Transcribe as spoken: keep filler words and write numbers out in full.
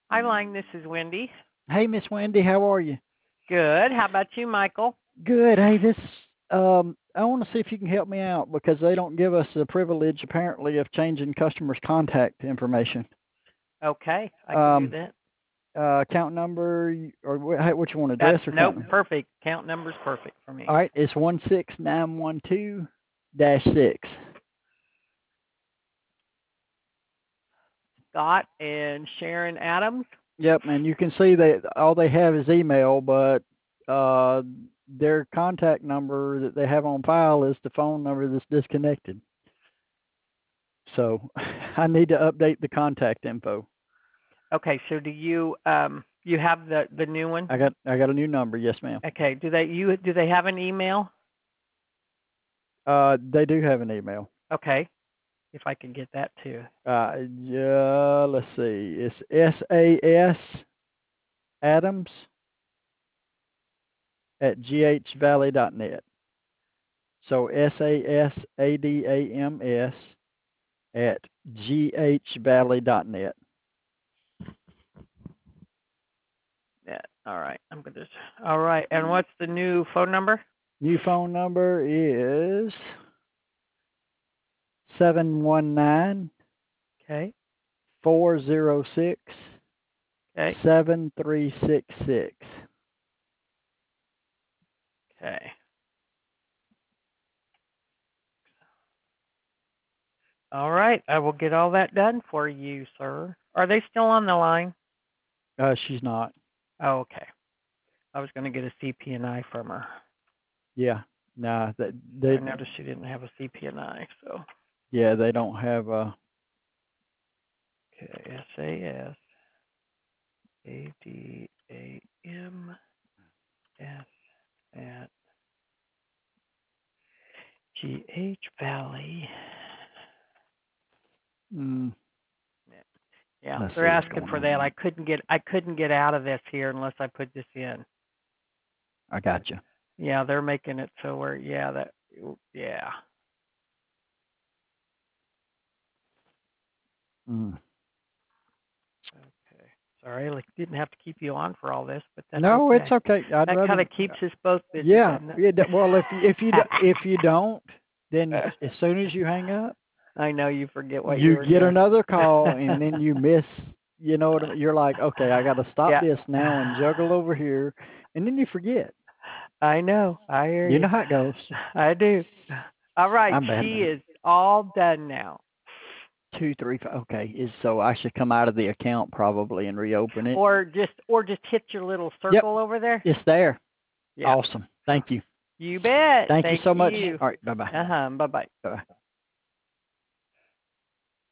Hi, Lang. This is Wendy. Hey, Miss Wendy, how are you? Good. How about you, Michael? Good. Hey, this um, I want to see if you can help me out because they don't give us the privilege, apparently, of changing customers' contact information. Okay, I can do Um, that. uh, account number or wh- hey, what you want, That's address or account nope, number? perfect. Count number's perfect for me. All right, it's one six nine one two dash six. Scott and Sharon Adams. Yep, and you can see that all they have is email, but uh, their contact number that they have on file is the phone number that's disconnected. So I need to update the contact info. Okay, so do you um you have the the new one? I got I got a new number. Yes, ma'am. Okay. Do they you do they have an email? Uh, they do have an email. Okay. If I can get that too. Uh, yeah, let's see. It's S A S Adams at G H Valley dot net. So S A S A D A M S at G H Valley dot net. Yeah. All right. I'm gonna. All right. And what's the new phone number? New phone number is seven one nine Okay. four zero six Okay. seven three six six. Okay. All right. I will get all that done for you, sir. Are they still on the line? Uh, she's not. Oh, okay. I was going to get a C P N I from her. Yeah. Nah, they, I they noticed she didn't have a C P N I, so. yeah, they don't have a Okay, S A S A D A M S at G H Valley. mm, Yeah, let's they're see what's asking going for on. that. I couldn't get I couldn't get out of this here unless I put this in. I got you. Yeah, they're making it so we're yeah that yeah. Mm. Okay. Sorry, I like, didn't have to keep you on for all this, but that's No, it's okay. okay. I'd That kind rather. of keeps us both busy, Yeah, doesn't it? yeah. Well, if if you do- if you don't, then as soon as you hang up, I know you forget what you you were get doing. another call, and then you miss. You know what I mean? You're like, okay, I got to stop Yeah. this now and juggle over here, and then you forget. I know. I hear You you. know how it goes. I do. All right. I'm bad She about it. is all done now. Two, three, five. Okay, is so I should come out of the account probably and reopen it. Or just or just hit your little Yep, circle over there. it's there. Yeah. Awesome. Thank you. You bet. Thank you Thank so much. you. All right. Bye bye. Uh huh. Bye bye. Bye bye.